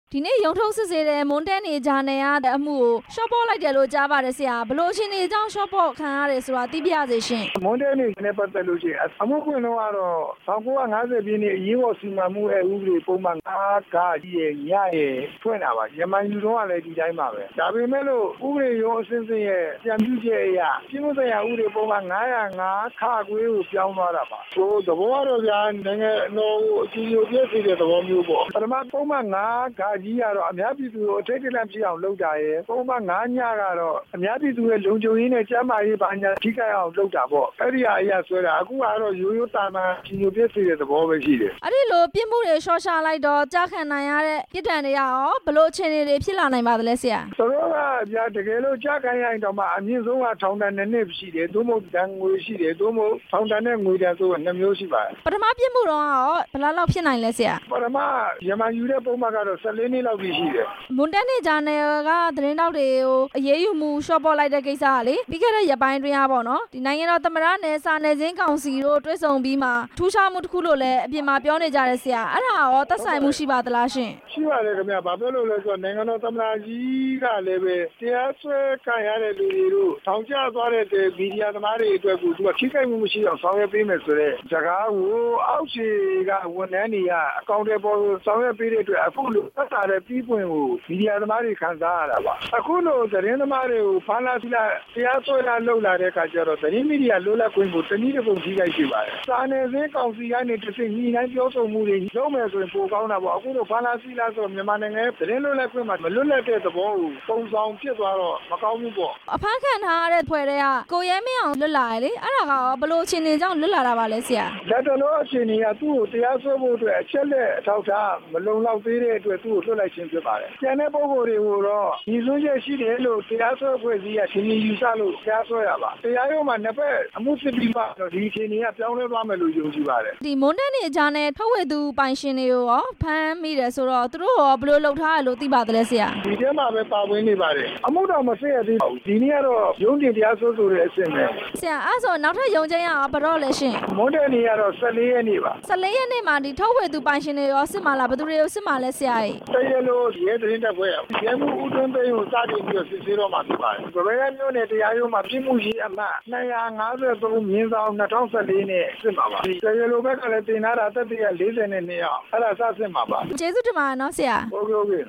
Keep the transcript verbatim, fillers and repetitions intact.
ဒီနေ့ရုံထုတ်စစ်ဆေးတဲ့မွန်တဲနေဂျာနယ်ကအမှုကိုရှော့ပေါ့လိုက်တယ်လို့ကြားပါတယ်ဆရာဘလို့ချင်းနေအကြောင်းရှော့ပေါ့ခံရတယ်ဆိုတာသိပြရစေရှင်မွန်တဲနေနဲ့ပတ်သက်လို့ရှိရင်အမှုခွင့်တော့ကတော့၁၉၅၀ပြည့်နှစ်အရေးပေါ်စီမံမှုရဲ့ဥပဒေပုံမှန်၅ကကြီးရဲ့ညရဲ့ဖွင့်တာပါယမန်ယူတော့ကလည်းဒီတိုင်းပါပဲဒါပေမဲ့လို့ဥပဒေရုံးအစစ်စစ်ရဲ့ပြန်ပြုချက်အရပြည်မှုဆိုင်ရာဥပဒေပုံမှန်၅၀၅ခခွေးကိုပြောင်းသွားတာပါဟိုသဘောကတော့ဗျာနိုင်ငံတော်ကိုအကျိုးပြည့်စေတဲ့သဘောမျိုးပေါ့ပထမပုံမှန်၅ကကြီးကတော့အများပြည်သူကိုအထိတ်တလန့်ဖြစ်အောင်လုပ်တာရဲ့ပုံမှန်၅ညကတော့အများပြည်သူရဲ့လုံခြုံရေးနဲ့ကျန်းမာရေးဘာညာထိခိုက်အောင်လုပ်တာပေါ့အဲ့ဒီအရာဆွဲတာအခုကတော့ရိုးရိုးတာမှန်ကြီးညိုပြည့်စေတဲ့သဘောပဲရှိတယ်အဲ့ဒီလိုပြစ်မှုတွေရှော့ချလိုက်တော့ကြားခံနိုင်ရတဲ့ပြစ်ဒဏ်တွေရောဘလို့အခြေအနေတွေဖြစ်လာနိုင်ပါသလဲဆရာဆိုတော့ဗျာတကယ်လို့ကြားခံရရင်တော့မှအမြင့်ဆုံးကထောင်ဒဏ်နှစ်နှစ်ရှိတယ်သို့မဟုတ်ဒဏ်ငွေရှိတယ်သို့မဟုတ်ထောင်ဒဏ်နဲ့ငွေဒဏ်ဆိုတော့နှစ်မျိုးရှိပါတယ်ပထမပြစ်မှုတော့ရောဘယ်လောက်ဖြစ်နိုင်လဲဆရာပထမယမန်ယူတဲ့ပုံမှန်ကတော့၁၄နှစ်လောက်ပြီရှိတယ်မွန်တဲနေဂျာနယ်ကသတင်းတောက်တွေကိုအရေးယူမှုရှော့ပေါ့လိုက်တဲ့ကိစ္စကလေပြီးခဲ့တဲ့ရက်ပိုင်းတွင်ပေါ့နော်ဒီနိုင်ငံတော်သမ္မတနယ်စာနယ်ချင်းကောင်စီတို့တွဲဆောင်ပြီးမှထူးခြားမှုတစ်ခုလို့လည်းအပြင်မှာပြောနေကြတဲ့ဆရာအဲ့ဒါရောသက်ဆိုင်မှုရှိပါသလားရှင်ရှိပါတယ်ခင်ဗျာဘာဖြစ်လို့လဲဆိုတော့နိုင်ငံတော်သမ္မတကြီးကလည်းပဲတရားစွဲခံရတဲ့လူတွေတို့ထောင်ကျသွားတဲ့မီဒီယာသမားတွေအတွက်ကိုသူကထိခိုက်မှုမရှိအောင်ဆောင်ရွက်ပေးမယ်ဆိုတဲ့စကားကိုအောက်ခြေကဝန်ထမ်းတွေကအကောင့်တွေပေါ်ဆောင်ရွက်ပေးတဲ့အတွက်အခုလိုသက်သာတဲ့ပြီးပွင့်ကိုမီဒီယာသမားတွေခံစားရတာပါအခုလိုသတင်းသမားတွေကိုဖမ်းလာစီလာတရားစွဲလာလှုပ်လာတဲ့အခါကျတော့သတင်းမီဒီယာလွတ်လပ်ခွင့်ကိုတနည်းတစ်ပုံထိခိုက်ရှိပါတယ်စာနယ်ဇင်းကောင်စီကနေတစ်စိညှိနှိုင်းပြောဆိုမှုတွေလုပ်မယ်ဆိုရင်ပိုကောင်းတာပေါ့အခုလိုဖမ်းလာစီလာဆိုမြန်မာနိုင်ငံသတင်းလွတ်လပ်ခွင့်မှာမလွတ်လပ်တဲ့သဘောကိုပုံဆောင်ဖြစ်သွားတော့မကောင်းဘူးပေါ့အဖမ်းခံထားရတဲ့ဖွဲ့တွေကကိုရဲမင်းအောင်လွတ်လာရလေအဲ့ဒါကဘလို့အခြေအနေကြောင့်လွတ်လာတာပါလဲဆရာလက်တော်လို့အခြေအနေကသူ့ကိုတရားစွဲဖို့အတွက်အချက်လက်အထောက်ထားမလုံလောက်သေးတဲ့အတွက်သူ့ကိုလွတ်လိုက်ခြင်းဖြစ်ပါတယ်ကျန်တဲ့ပုဂ္ဂိုလ်တွေကိုတော့ဒီစွဲချက်ရှိတယ်လို့တရားစွဲဖွဲ့စည်းရရှင်ယူဆလို့တရားစွဲရပါတရားရုံးမှာနှစ်ဖက်အမှုစစ်ပြီးမှတော့ဒီအခြေအနေကပြောင်းလဲသွားမယ်လို့ယုံကြည်ပါတယ်ဒီမွန်တဲနေဂျာနယ်ထုတ်ဝေသူပိုင်ရှင်တွေကိုရောဖမ်းမိတယ်ဆိုတော့သူတို့ရောဘယ်လိုလုပ်ထားရလို့သိပါသလဲဆရာဒီထဲမှာပဲပါဝင်နေပါတယ်အမှုတော်မဆက်ရသေးပါဘူးဒီနေ့ကတော့ရုံးတင်တရားစွဲဆိုတဲ့အဆင့်ပဲဆရာအဲ့ဆိုနောက်ထပ်ရုံးချိန်းရအောင်ဘယ်တော့လဲရှင်မွန်တဲနေကတော့၁၄ရက်နေ့ပါ၁၄ရက်နေ့မှာဒီထုတ်ဝေသူပိုင်ရှင်တွေရောစစ်မှာလားဘယ်သူတွေရောစစ်မှာလဲဆရာကြီးတရားလို့ရဲသတင်းတပ်ဖွဲ့ရဲမှုဦးသွင်းသိန်းကိုစတင်ပြီးတော့စစ်ဆေးတော့မှာဖြစ်ပါတယ်ဗဗဲမျိုးနဲ့တရားရုံးမှာပြည်မှုကြီးအမှတ်၂၅၃မြင်းဆောင်၂၀၁၄နဲ့စစ်မှာပါတရားလို့ဘက်ကလည်းတင်လာတာတက်တရ၄၀နဲ့၂ယောက်အဲ့ဒါစစစ်မှာပါကျေးဇူးတင်ပါတယ်နော်ဆရာဟုတ်ကဲ့ဟုတ်ကဲ့